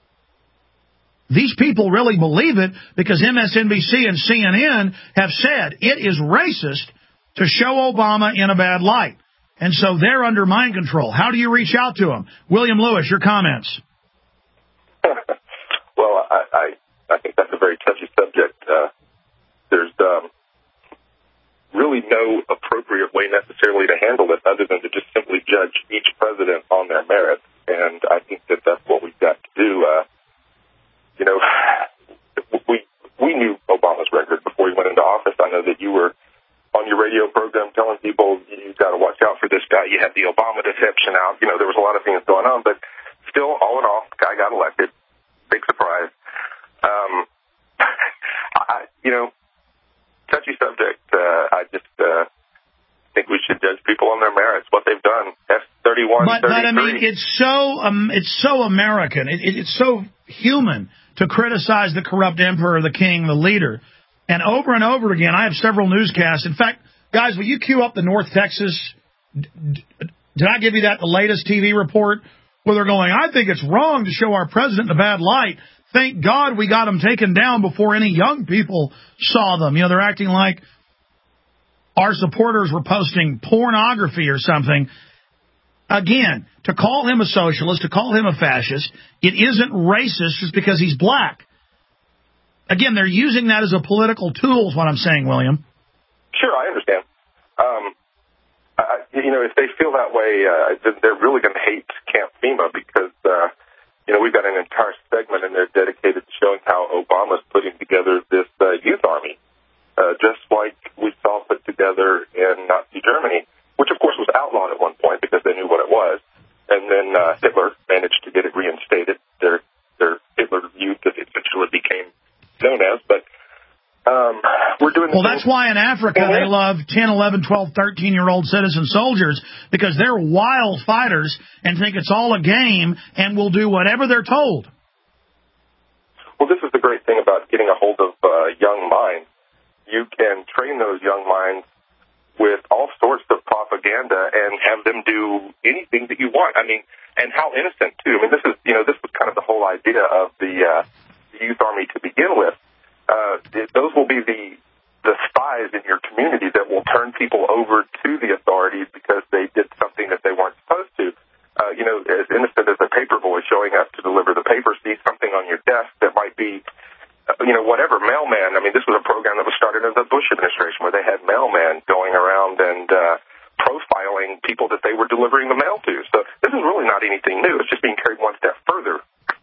these people really believe it because M S N B C and C N N have said it is racist to show Obama in a bad light. And so they're under mind control. How do you reach out to them? William Lewis, your comments. Well, I, I, I think that's a very touchy subject. Uh, there's um, really no appropriate way necessarily to handle it other than to just simply judge each president on their merits. And I think that that's what we've got to do. Uh, You know, we we knew Obama's record before he went into office. I know that you were on your radio program telling people you've got to watch out for this guy. You had the Obama deception out. You know, there was a lot of things going on, but still, all in all, the guy got elected. Big surprise. Um, I, you know, touchy subject. Uh, I just uh, think we should judge people on their merits, what they've done. F thirty thirty-one, but, thirty-three. but I mean, it's so um, it's so American. It, it, it's so human to criticize the corrupt emperor, the king, the leader. And over and over again, I have several newscasts. In fact, guys, will you cue up the North Texas? Did I give you that, the latest T V report? Where they're going, I think it's wrong to show our president in a bad light. Thank God we got them taken down before any young people saw them. You know, they're acting like our supporters were posting pornography or something. Again, to call him a socialist, to call him a fascist, it isn't racist just because he's black. Again, they're using that as a political tool is what I'm saying, William. Sure, I understand. Um, I, you know, if they feel that way, uh, then they're really going to hate Camp FEMA because, uh, you know, we've got an entire segment in there dedicated to showing how Obama's putting together this uh, youth army, uh, just like we saw put together in Nazi Germany, which, of course, was outlawed at one point because they knew what it was. And then uh, Hitler managed to get it reinstated. Their, their Hitler Youth eventually became known as, but Um, we're doing well, that's why in Africa they love ten, eleven, twelve, thirteen-year-old citizen soldiers because they're wild fighters and think it's all a game and will do whatever they're told. Well, this is the great thing about getting a hold of uh, young minds. You can train those young minds with all sorts of propaganda and have them do anything that you want. I mean, and how innocent, too. I mean, this is, you know, this was kind of the whole idea of the, uh, the youth army to begin with. Uh, those will be the the spies in your community that will turn people over to the authorities because they did something that they weren't supposed to. Uh, you know, as innocent as a paper boy showing up to deliver the paper, see something on your desk that might be, uh, you know, whatever, mailman. I mean, this was a program that was started in the Bush administration where they had mailmen going around and uh, profiling people that they were delivering the mail to. So this is really not anything new. It's just being carried one step further.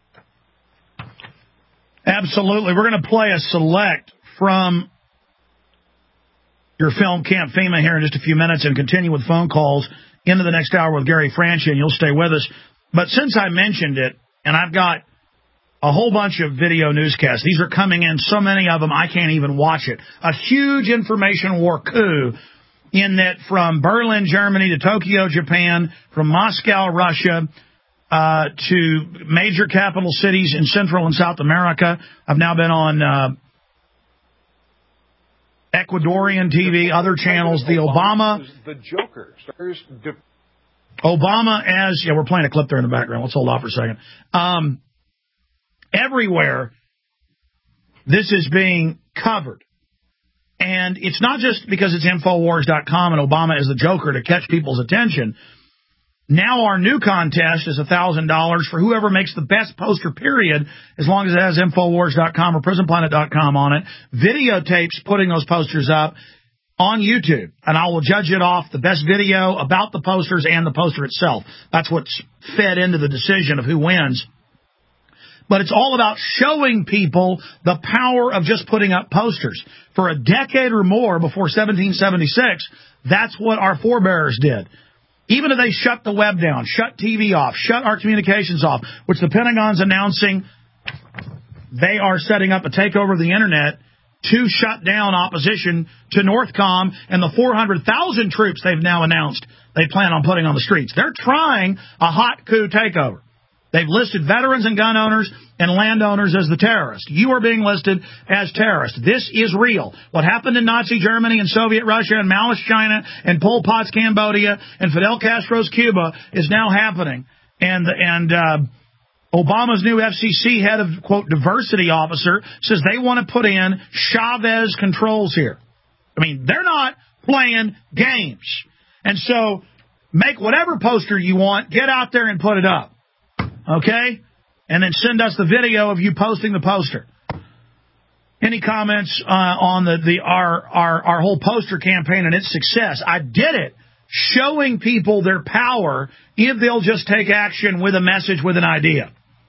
Absolutely. We're going to play a select from your film Camp FEMA here in just a few minutes and continue with phone calls into the next hour with Gary Franchi, and you'll stay with us. But since I mentioned it, and I've got a whole bunch of video newscasts, these are coming in, so many of them I can't even watch it. A huge information war coup in that from Berlin, Germany to Tokyo, Japan, from Moscow, Russia, Uh, to major capital cities in Central and South America. I've now been on uh, Ecuadorian T V, other channels. The Obama... The Joker. Obama as... Yeah, we're playing a clip there in the background. Let's hold off for a second. Um, everywhere, this is being covered. And it's not just because it's Infowars dot com and Obama is the Joker to catch people's attention. Now our new contest is one thousand dollars for whoever makes the best poster, period, as long as it has Infowars dot com or Prison Planet dot com on it. Videotapes putting those posters up on YouTube, and I will judge it off the best video about the posters and the poster itself. That's what's fed into the decision of who wins. But it's all about showing people the power of just putting up posters. For a decade or more before seventeen seventy-six, that's what our forebears did. Even if they shut the web down, shut T V off, shut our communications off, which the Pentagon's announcing they are setting up a takeover of the Internet to shut down opposition to Northcom and the four hundred thousand troops they've now announced they plan on putting on the streets. They're trying a hot coup takeover. They've listed veterans and gun owners and landowners as the terrorists. You are being listed as terrorists. This is real. What happened in Nazi Germany and Soviet Russia and Maoist China and Pol Pot's Cambodia and Fidel Castro's Cuba is now happening. And and uh, Obama's new F C C head of, quote, diversity officer says they want to put in Chavez controls here. I mean, they're not playing games. And so make whatever poster you want, get out there and put it up. Okay? And then send us the video of you posting the poster. Any comments uh, on the, the our, our our whole poster campaign and its success? I did it showing people their power if they'll just take action with a message, with an idea.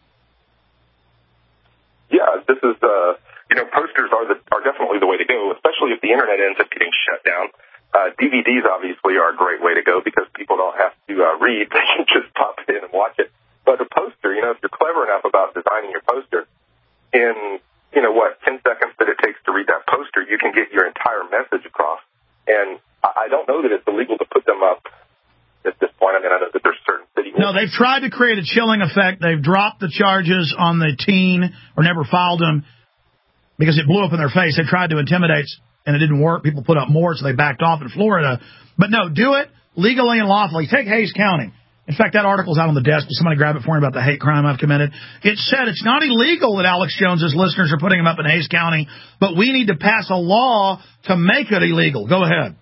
Yeah, this is, uh, you know, posters are the are definitely the way to go, especially if the Internet ends up getting shut down. Uh, D V Ds obviously are a great way to go because people don't have to uh, read. They can just pop it in and watch it. But a poster, you know, if you're clever enough about designing your poster, in, you know, what, ten seconds that it takes to read that poster, you can get your entire message across. And I don't know that it's illegal to put them up at this point. I mean, I know that there's certain city. No, they've tried to create a chilling effect. They've dropped the charges on the teen or never filed them because it blew up in their face. They tried to intimidate, and it didn't work. People put up more, so they backed off in Florida. But no, do it legally and lawfully. Take Hays County. In fact, that article's out on the desk. Will somebody grab it for me about the hate crime I've committed? It said it's not illegal that Alex Jones's listeners are putting him up in Hays County, but we need to pass a law to make it illegal. Go ahead.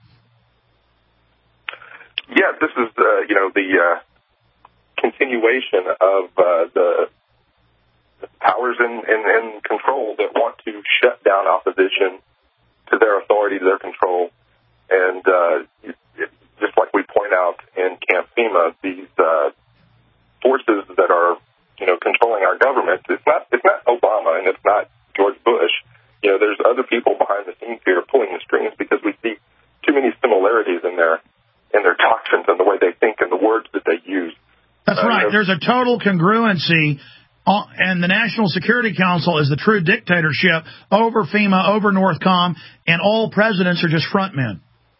Yeah, this is, uh, you know, the uh, continuation of uh, the, the powers and, and, and control that want to shut down opposition to their authority, to their control. And uh, it, just like we point out in Camp FEMA, these uh, forces that are, you know, controlling our government, it's not it's not Obama and it's not George Bush. You know, there's other people behind the scenes here pulling the strings because we see too many similarities in their in their doctrines and the way they think and the words that they use. That's uh, right. You know, there's a total congruency. And the National Security Council is the true dictatorship over FEMA, over Northcom, and all presidents are just front men.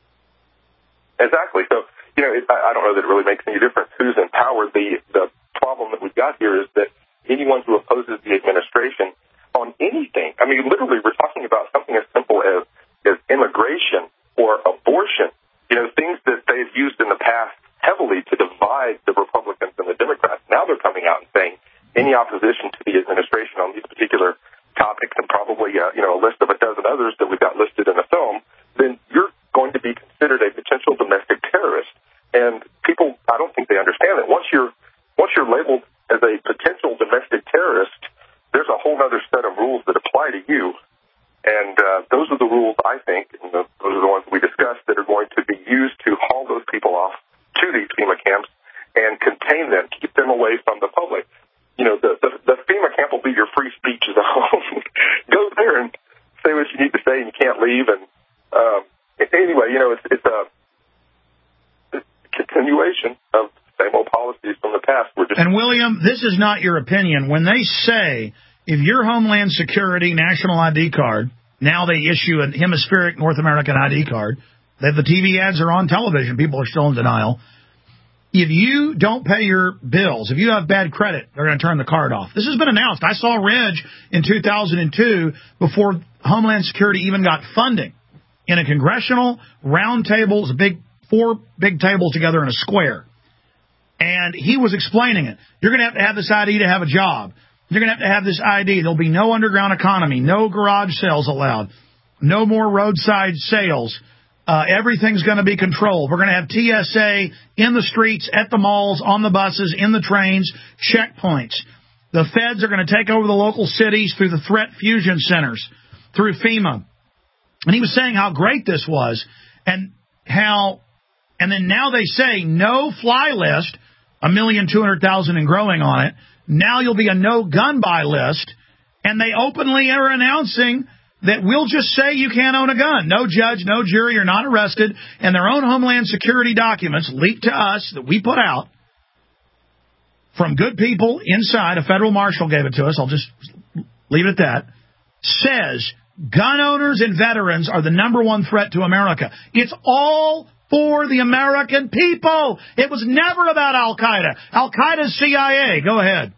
Exactly. So, you know, it, I don't know that it really makes any difference who's in power. The the problem that we've got here is that anyone who opposes the administration on anything, I mean, literally, we're talking about something as simple as, as immigration or abortion, you know, things that they've used in the past heavily to divide the Republicans and the Democrats. Now they're coming out and saying any opposition to the administration on these particular topics, and probably, uh, you know, a list of a dozen others that we've got listed in the film, then you're going to be considered a potential domestic terrorist. And people, I don't think they understand that. Once you're once you're labeled as a potential domestic terrorist, there's a whole other set of rules that apply to you. And uh, those are the rules, I think, and the, those are the ones we discussed, that are going to be used to haul those people off to these FEMA camps and contain them, keep them away from the public. You know, the, the, the FEMA camp will be your free speech zone. Go there and say what you need to say, and you can't leave. And um, anyway, you know, it's, it's a, it's a continuation of same old policies from the past. We're just- and, William, this is not your opinion. When they say, if your Homeland Security national I D card, now they issue a hemispheric North American I D card, that the T V ads are on television, people are still in denial. If you don't pay your bills, if you have bad credit, they're going to turn the card off. This has been announced. I saw Reg in two thousand two before Homeland Security even got funding in a congressional round table, a big four big tables together in a square. And he was explaining it. You're going to have to have this I D to have a job. You're going to have to have this I D. There'll be no underground economy, no garage sales allowed, no more roadside sales. Uh, everything's going to be controlled. We're going to have T S A in the streets, at the malls, on the buses, in the trains, checkpoints. The feds are going to take over the local cities through the threat fusion centers, through FEMA. And he was saying how great this was, and how, and then now they say no fly list, a million two hundred thousand and growing on it. Now you'll be a no gun buy list, and they openly are announcing that we'll just say you can't own a gun. No judge, no jury, you're not arrested. And their own Homeland Security documents leaked to us that we put out from good people inside, a federal marshal gave it to us, I'll just leave it at that, says gun owners and veterans are the number one threat to America. It's all for the American people. It was never about Al-Qaeda. Al-Qaeda's C I A. Go ahead.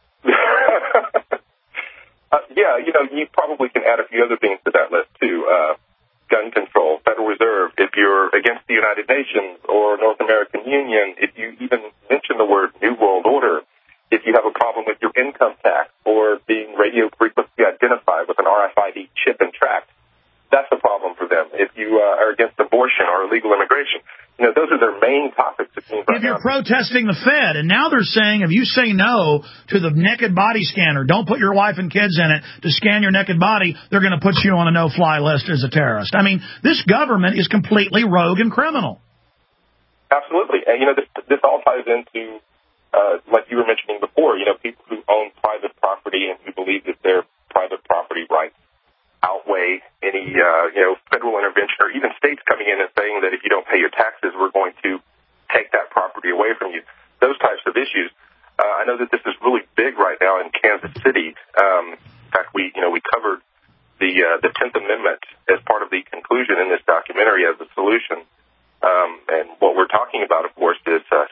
Uh, yeah, you know, you probably can add a few other things to that list, too. Uh, gun control, Federal Reserve, if you're against the United Nations or North American Union, if you even mention the word New World Order, if you have a problem with your income tax or being radio frequency identified with an R F I D chip and tracked, that's a problem for them. If you uh, are against abortion or illegal immigration, you know, those are their main topics. It seems right if you're now. protesting the Fed, and now they're saying if you say no to the naked body scanner, don't put your wife and kids in it to scan your naked body, they're going to put you on a no-fly list as a terrorist. I mean, this government is completely rogue and criminal. Absolutely. And, you know, this, this all ties into, uh, like you were mentioning before, you know, people who own private property and who believe that their private property rights outweigh any, uh, you know, federal intervention or even states coming in and saying that if you don't pay your taxes, we're going to take that property away from you. Those types of issues. Uh, I know that this is really big right now in Kansas City. Um, in fact, we, you know, we covered the uh, the tenth Amendment as part of the conclusion in this documentary as a solution. Um, and what we're talking about, of course, is uh,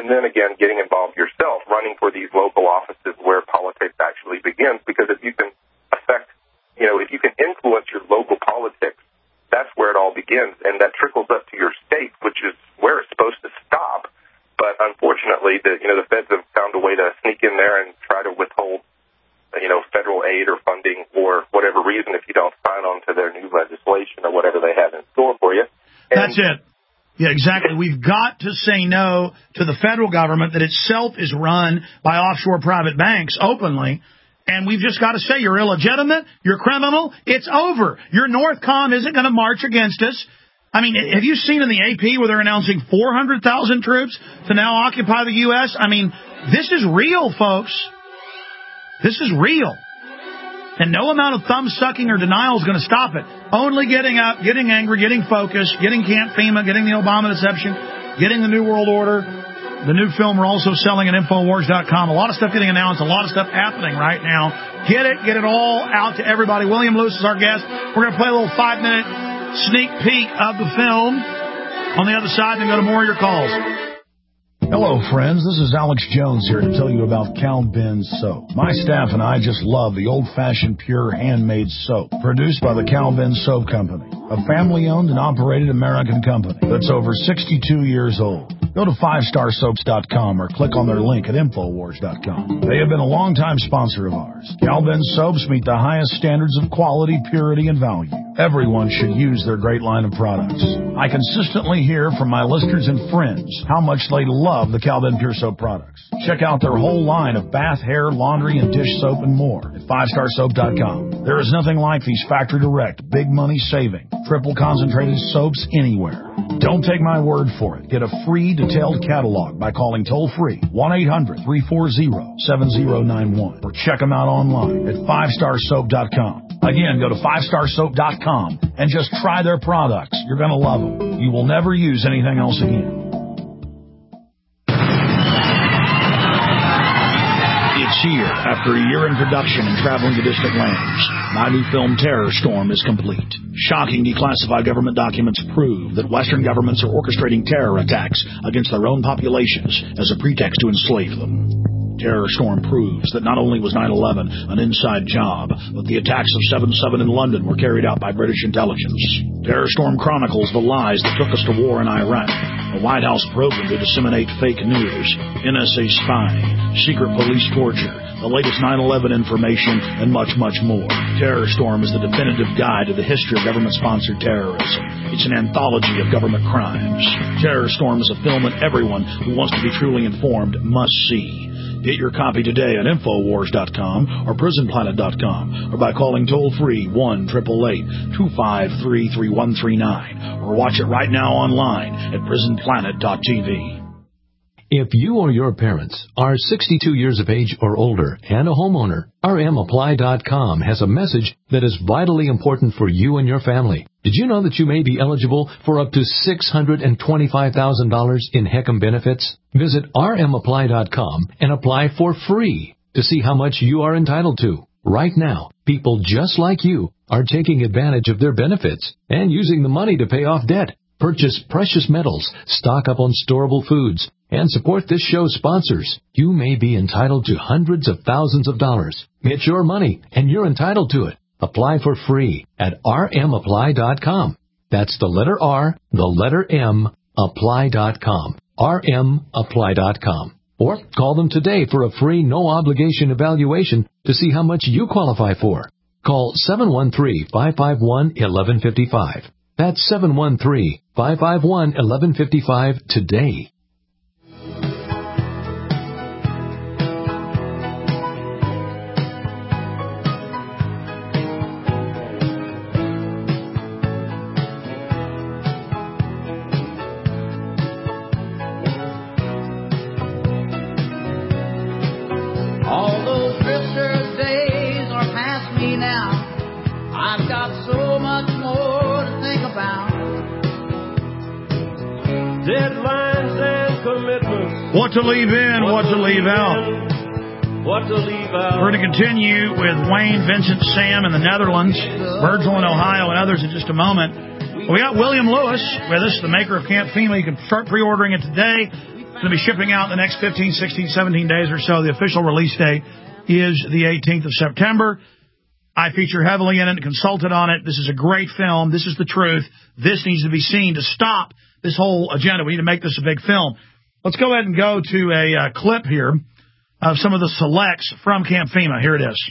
and then again, getting involved yourself, running for these local offices where politics actually begins. Because if you can affect, you know, if you can influence your local politics, that's where it all begins, and that trickles up to your state, which is where it's supposed to stop. But unfortunately, the you know the feds have found a way to sneak in there and try to withhold, you know, federal aid or funding for whatever reason if you don't sign on to their new legislation or whatever they have in store for you. And that's it. Yeah, exactly. We've got to say no to the federal government that itself is run by offshore private banks openly. And we've just got to say you're illegitimate, you're criminal, it's over. Your Northcom isn't going to march against us. I mean, have you seen in the A P where they're announcing four hundred thousand troops to now occupy the U S? I mean, this is real, folks. This is real. And no amount of thumb-sucking or denial is going to stop it. Only getting up, getting angry, getting focused, getting Camp FEMA, getting the Obama deception, getting the New World Order. The new film we're also selling at Infowars dot com. A lot of stuff getting announced, a lot of stuff happening right now. Get it, get it all out to everybody. William Lewis is our guest. We're going to play a little five-minute sneak peek of the film on the other side and then go to more of your calls. Hello, friends. This is Alex Jones here to tell you about Cal Ben Soap. My staff and I just love the old-fashioned, pure, handmade soap produced by the Cal Ben Soap Company, a family-owned and operated American company that's over sixty-two years old. Go to five star soaps dot com or click on their link at Infowars dot com. They have been a longtime sponsor of ours. Cal Ben Soaps meet the highest standards of quality, purity, and value. Everyone should use their great line of products. I consistently hear from my listeners and friends how much they love the Cal Ben Pure Soap products. Check out their whole line of bath, hair, laundry, and dish soap and more at five star soap dot com. There is nothing like these factory direct, big money saving, triple concentrated soaps anywhere. Don't take my word for it. Get a free detailed catalog by calling toll-free one eight hundred, three four zero, seven zero nine one or check them out online at five star soap dot com. Again, go to five star soap dot com and just try their products. You're going to love them. You will never use anything else again. It's here. After a year in production and traveling to distant lands, my new film Terror Storm is complete. Shocking declassified government documents prove that Western governments are orchestrating terror attacks against their own populations as a pretext to enslave them. Terror Storm proves that not only was nine eleven an inside job, but the attacks of seven seven in London were carried out by British intelligence. Terror Storm chronicles the lies that took us to war in Iraq, a White House program to disseminate fake news, N S A spying, secret police torture, the latest nine eleven information, and much, much more. Terror Storm is the definitive guide to the history of government-sponsored terrorism. It's an anthology of government crimes. Terror Storm is a film that everyone who wants to be truly informed must see. Get your copy today at Infowars dot com or Prison Planet dot com or by calling toll-free one eight eight eight, two five three, three one three nine or watch it right now online at prison planet dot t v. If you or your parents are sixty-two years of age or older and a homeowner, R M apply dot com has a message that is vitally important for you and your family. Did you know that you may be eligible for up to six hundred twenty-five thousand dollars in HECM benefits? Visit R M apply dot com and apply for free to see how much you are entitled to. Right now, people just like you are taking advantage of their benefits and using the money to pay off debt, purchase precious metals, stock up on storable foods, and support this show's sponsors. You may be entitled to hundreds of thousands of dollars. It's your money, and you're entitled to it. Apply for free at R M apply dot com. That's the letter R, the letter M, apply dot com. R M apply dot com. Or call them today for a free no-obligation evaluation to see how much you qualify for. Call seven one three, five five one, one one five five. That's seven one three, five five one, one one five five today. All those drifter days are past me now. I've got so much more to think about. Deadlines and commitments. What to leave in, what, what to, to leave, leave out. What to leave out. We're going to continue with Wayne, Vincent, Sam in the Netherlands, Virgil in Ohio, and others in just a moment. We got William Lewis with us, the maker of Camp FEMA. You can start pre-ordering it today. going to be shipping out in the next fifteen, sixteen, seventeen days or so. The official release date is the eighteenth of September. I feature heavily in it and consulted on it. This is a great film. This is the truth. This needs to be seen to stop this whole agenda. We need to make this a big film. Let's go ahead and go to a uh, clip here of some of the selects from Camp FEMA. Here it is.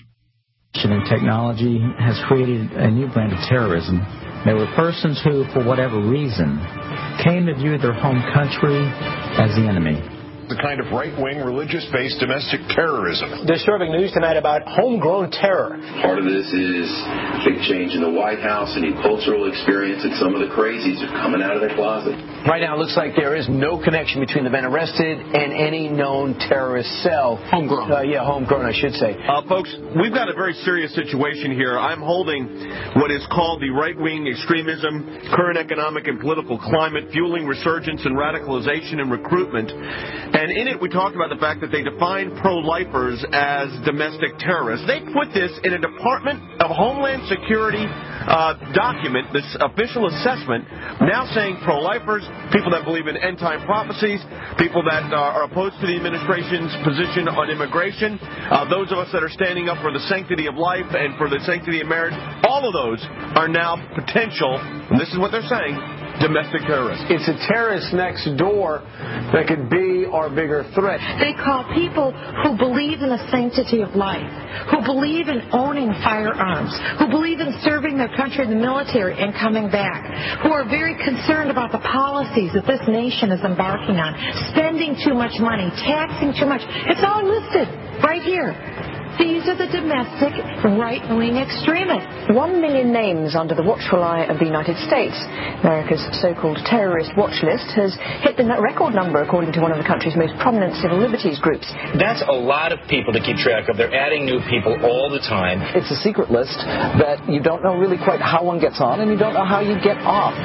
Technology has created a new brand of terrorism. There were persons who, for whatever reason, came to view their home country as the enemy. The kind of right-wing, religious-based domestic terrorism. Disturbing news tonight about homegrown terror. Part of this is a big change in the White House, a new cultural experience, and some of the crazies are coming out of their closet. Right now, it looks like there is no connection between the men arrested and any known terrorist cell. Homegrown. Uh, yeah, homegrown, I should say. Uh, folks, we've got a very serious situation here. I'm holding what is called the right-wing extremism, current economic and political climate, fueling resurgence and radicalization and recruitment. And in it, we talked about the fact that they define pro-lifers as domestic terrorists. They put this in a Department of Homeland Security uh, document, this official assessment, now saying pro-lifers, people that believe in end-time prophecies, people that uh, are opposed to the administration's position on immigration, uh, those of us that are standing up for the sanctity of life and for the sanctity of marriage, all of those are now potential, and this is what they're saying, domestic terrorists. It's a terrorist next door that could be our bigger threat. They call people who believe in the sanctity of life, who believe in owning firearms, who believe in serving their country in the military and coming back, who are very concerned about the policies that this nation is embarking on, spending too much money, taxing too much. It's all listed right here. These are the domestic right-wing extremists. One million names under the watchful eye of the United States. America's so-called terrorist watch list has hit the record number, according to one of the country's most prominent civil liberties groups. That's a lot of people to keep track of. They're adding new people all the time. It's a secret list that you don't know really quite how one gets on, and you don't know how you get off.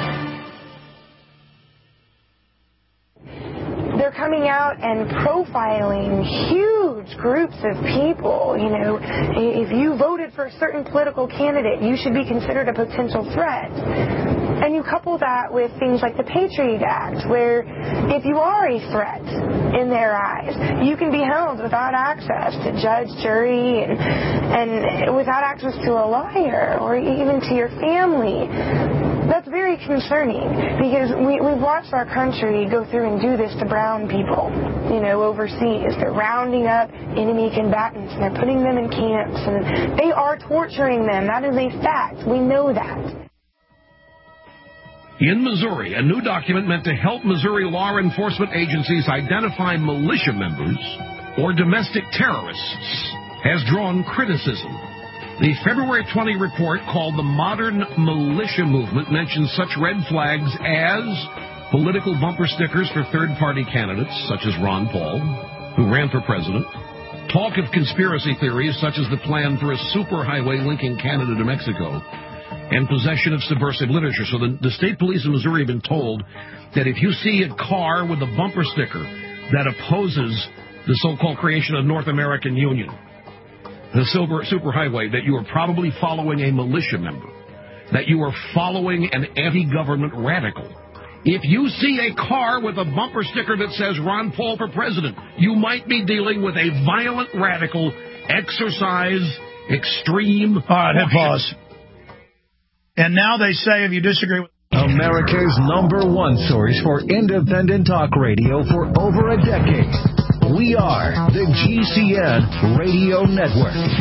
They're coming out and profiling huge groups of people. You know, if you voted for a certain political candidate, you should be considered a potential threat. And you couple that with things like the Patriot Act, where if you are a threat in their eyes, you can be held without access to judge, jury, and, and without access to a lawyer or even to your family. That's very concerning because we, we've watched our country go through and do this to brown people, you know, overseas. They're rounding up enemy combatants and they're putting them in camps and they are torturing them. That is a fact. We know that. In Missouri, a new document meant to help Missouri law enforcement agencies identify militia members or domestic terrorists has drawn criticism. The February twentieth report, called the Modern Militia Movement, mentions such red flags as political bumper stickers for third-party candidates, such as Ron Paul, who ran for president, talk of conspiracy theories, such as the plan for a superhighway linking Canada to Mexico, and possession of subversive literature. So the, the state police of Missouri have been told that if you see a car with a bumper sticker that opposes the so-called creation of North American Union, the silver superhighway, that you are probably following a militia member, that you are following an anti-government radical. If you see a car with a bumper sticker that says Ron Paul for president, you might be dealing with a violent radical, exercise, extreme... All right, hit pause. And now they say if you disagree with... America's number one source for independent talk radio for over a decade. We are the G C N Radio Network.